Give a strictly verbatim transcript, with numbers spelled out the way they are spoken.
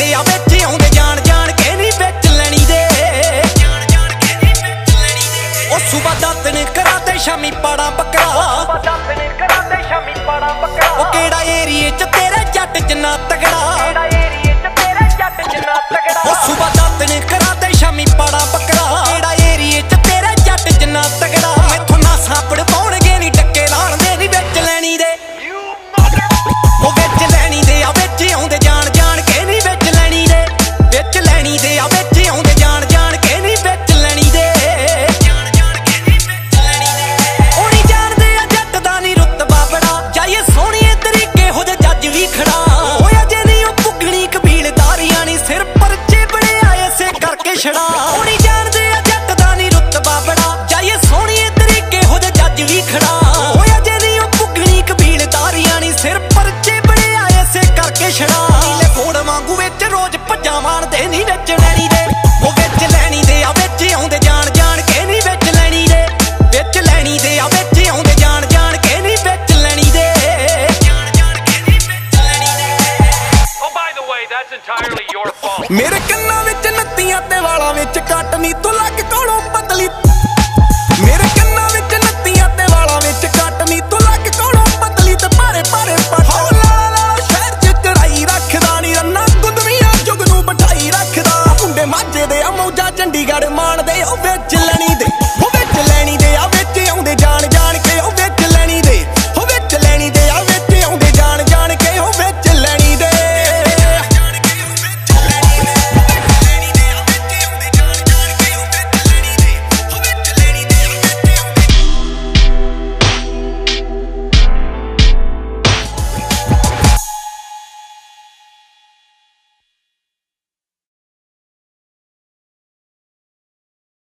ਦੇ ਆ ਵਿੱਚ ਆਉਂਦੇ ਜਾਣ ਜਾਣ ਕੇ ਨਹੀਂ ਵਿੱਚ ਲੈਣੀ ਦੇ ਉਹ ਸੁਬਾ ਦਾਤਨ ਕਰਾ ਤੇ ਸ਼ਾਮੀ ਪਾੜਾ ਬੱਕਰਾ ਉਹ ਕਿਹੜਾ ਏਰੀਏ ਚ ਤੇਰੇ ਜੱਟ ਜਿੰਨਾ ਤਗੜਾ ਉਹ ਸੁਬਾ ਦਾਤਨ ਕਰਾ ਤੇ ਸ਼ਾਮੀ ਪਾੜਾ ਬੱਕਰਾ ਕਿਹੜਾ ਏਰੀਏ ਚ ਤੇਰੇ ਜੱਟ ਜਿੰਨਾ ਤਗੜਾ ਮੈਥੋਂ ਨਾ ਸਾਪੜ ਪਾਉਣਗੇ ਨਹੀਂ ਡੱਕੇ ਲਾਣਦੇ ਨਹੀਂ ਵਿੱਚ ਲੈਣੀ ਦੇ ਉਹ ਵਿੱਚ ਲੈਣੀ ਦੇ ਆ ਵਿੱਚ ਆਉਂਦੇ ਜਾਣ ਜਾਣ ਕੇ ਨਹੀਂ ਵਿੱਚ ਲੈਣੀ ਦੇ ਵਿੱਚ ਲੈਣੀ ਦੇ ਆ ਵਿੱਚ ਆਉਂਦੇ ਜਾਣ ਜਾਣ ਕੇ ਨਹੀਂ ਵਿੱਚ ਲੈਣੀ ਦੇ ਉਹ ਨਹੀਂ ਜਾਣਦੇ ਆ ਜੱਟ ਦਾ ਨਹੀਂ ਰੁਤਬਾ ਬੜਾ ਜਾਈਏ ਸੋਹਣੀਏ ਤਰੀਕੇ ਹੋ ਜੇ ਜੱਜ ਵੀ ਖੜਾ ਹੋਇਆ ਜੇ ਨਹੀਂ ਉਹ ਪੁੱਗਣੀ ਕਬੀਲਦਾਰੀਆਂ ਨਹੀਂ ਸਿਰ ਪਰਚੇ ਬੜੇ ਆਏ ਸੇ ਕਰਕੇ ਛੜਾ ਉਹ ਨਹੀਂ ਜਾਣਦੇ ਆ ਜੱਟ ਦਾ ਨਹੀਂ ਰੁਤਬਾ ਬੜਾ ਜਾਈਏ ਸੋਹਣੀਏ ਤਰੀਕੇ ਹੋ ਜੇ ਜੱਜ ਵੀ ਖੜਾ ਹੋਇਆ ਜੇ ਨਹੀਂ ਉਹ ਪੁੱਗਣੀ ਕਬੀਲਦਾਰੀਆਂ ਨਹੀਂ ਸਿਰ ਪਰਚੇ ਬੜੇ ਆਏ ਸੇ ਕਰਕੇ ਛੜਾ ਨੀਲੇ ਫੋੜ ਵਾਂਗੂ ਵਿੱਚ ਰੋਜ਼ ਭੱਜਾਂ ਮਾਰਦੇ ਨਹੀਂ ਵਿੱਚ ਲੈਣੀ ਦੇ ਉਹ ਵਿੱਚ ਲੈਣੀ ਦੇ ਆ ਵਿੱਚ ਆਉਂਦੇ ਜਾਣ ਜਾਣ ਕੇ ਨਹੀਂ ਵਿੱਚ ਲੈਣੀ ਦੇ ਵਿੱਚ ਲੈਣੀ ਦੇ ਆ ਵਿੱਚ ਆਉਂਦੇ ਜਾਣ ਜਾਣ ਕੇ ਨਹੀਂ ਵਿੱਚ ਲੈਣੀ ਦੇ ਮੇਰੇ ਕੰਨਾਂ ਵਿੱਚ ਨੱਤੀਆਂ ਤੇ ਵਾਲਾਂ ਵਿੱਚ ਕੱਟ ਨੀ ਤੂੰ ਲੱਗ